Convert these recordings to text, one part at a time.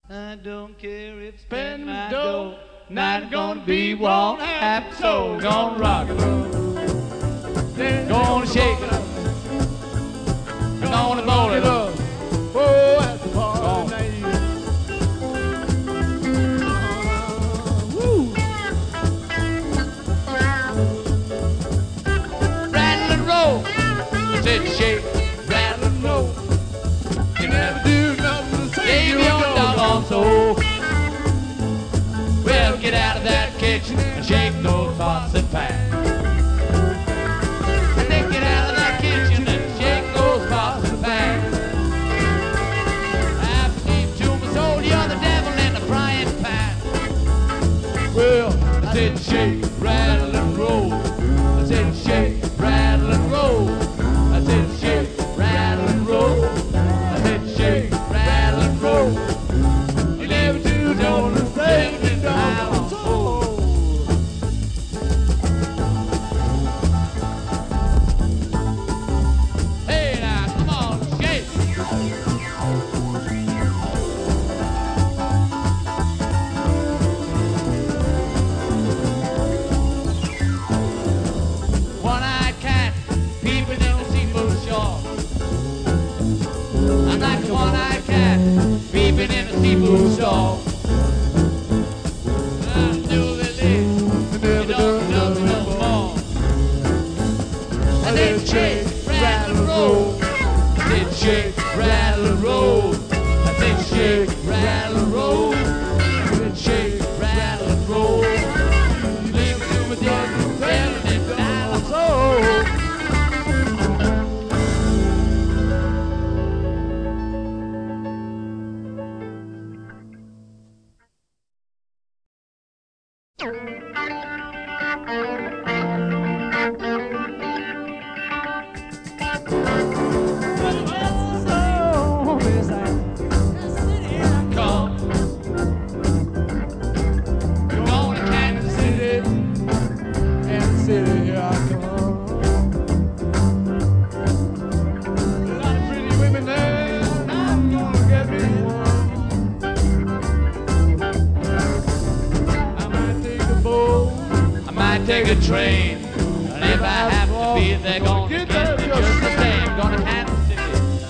I don't care if spend my dough, not gonna be one happy soul. Gonna rock it up, gonna shake it up, gonna roll it up. Oh, that's the party night. Woo! Rattle and roll, I said shake, rattle and roll. You never do nothing to save your doggone soul. Well, get out of that kitchen and shake those pots and pans. And then get out of that kitchen and shake those pots and pans. I believe to my soul you're the devil in the frying pan. Well, I said shake, rattle and roll. I said shake, rattle and roll. I said shake, rattle and roll. I said shake, rattle and roll. You never do know the same in down soul. Hey now, come on, shake. One-eyed cat peeping in the seafood shore. I'm like a one-eyed cat peeping in the seafood store. I said shake, rattle and roll. I said shake, rattle and roll. I said shake, rattle and roll. I said shake, rattle and roll. Leave it to my dad, rattling it down my soul. Take a train, and if I have to be, they're gonna get me just the same. Gonna Kansas City.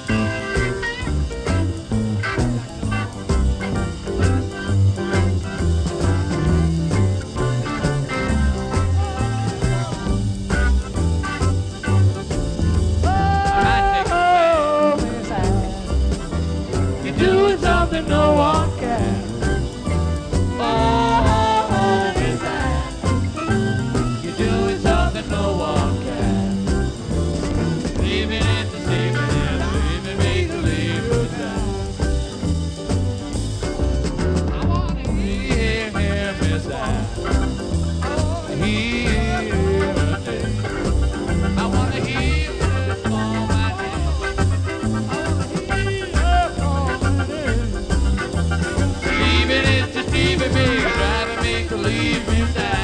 I take a train. You're doing something no one can. Driving me to leave me down.